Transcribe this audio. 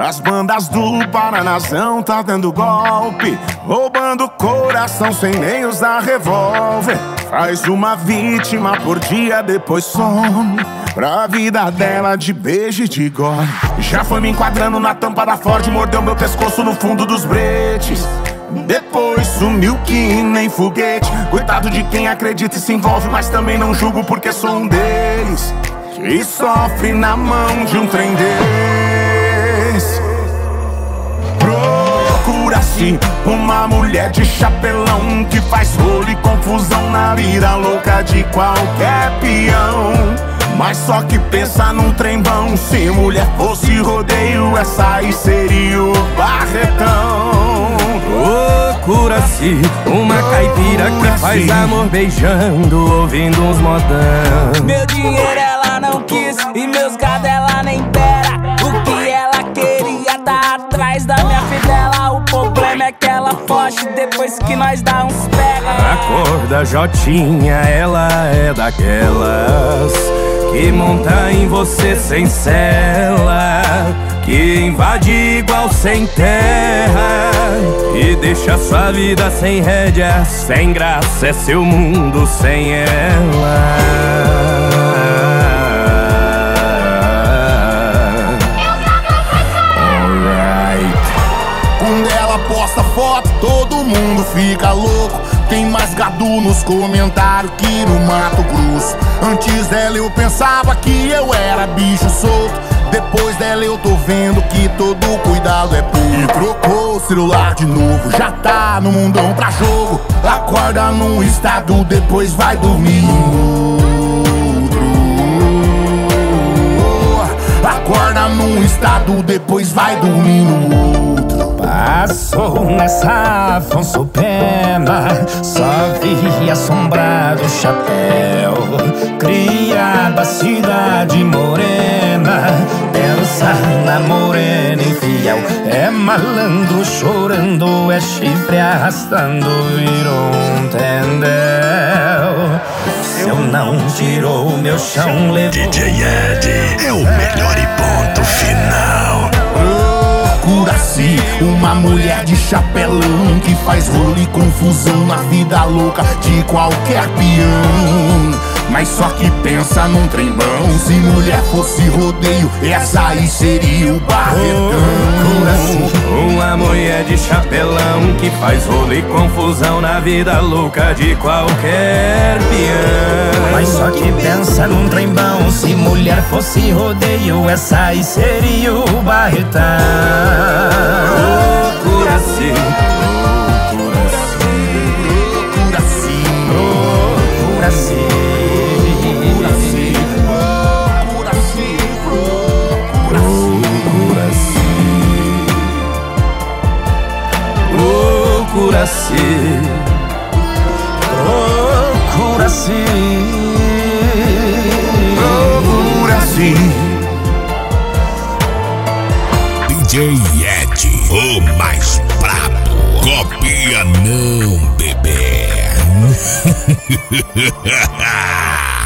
As bandas do Paranazão tá dando golpe, roubando coração sem nem usar revólver. Faz uma vítima por dia, depois some pra vida dela de beijo e de gole. Já foi me enquadrando na tampa da Ford, mordeu meu pescoço no fundo dos bretes. Depois sumiu que nem foguete. Coitado de quem acredita e se envolve, mas também não julgo porque sou um deles que sofre na mão de um trem desse. Procura-se uma mulher de chapelão que faz rolo e confusão na vida louca de qualquer peão, mas só que pensa num trem bom. Se mulher fosse rodeio, essa aí seria o Barretão. Procura-se uma caipira que faz amor beijando, ouvindo uns modão. Meu dinheiro ela não quis e meus gado ela nem dera. O que ela queria tá atrás da minha fidela. O problema é que ela foge depois que nós dá uns pega. A cor da Jotinha, ela é daquelas que monta em você sem cela, que invade igual sem terra e deixa sua vida sem rédea. Sem graça é seu mundo sem ela. Quando ela posta foto, todo mundo fica louco. Tem mais gado nos comentários que no Mato Grosso. Antes dela eu pensava que eu era bicho solto. Depois dela eu tô vendo que todo cuidado é pouco. E trocou o celular de novo, já tá no mundão pra jogo. Acorda num estado, depois vai dormir em outro. Acorda num estado, depois vai dormir no outro. Passou nessa Afonso Pena, só vi assombrado chapéu. Cria da cidade morena, pensa na morena infiel. É malandro chorando, é chifre arrastando, virou um tendel. Se eu não tirou o meu chão, levou. DJ Ed é o melhor e ponto final. Procura-se uma mulher de chapelão que faz rolo e confusão na vida louca de qualquer peão, mas só que pensa num trem bom. Se mulher fosse rodeio, essa aí seria o Barretão. Procura-se uma mulher de chapelão que faz rolo e confusão na vida louca de qualquer peão, mas só que pensa num trem bom. Se mulher fosse rodeio, essa aí seria o Barretão. Procura-se, Procura-se, Procura-se, procura-se, procura-se, procura-se. DJ Ed, o mais brabo. Copia não, bebê.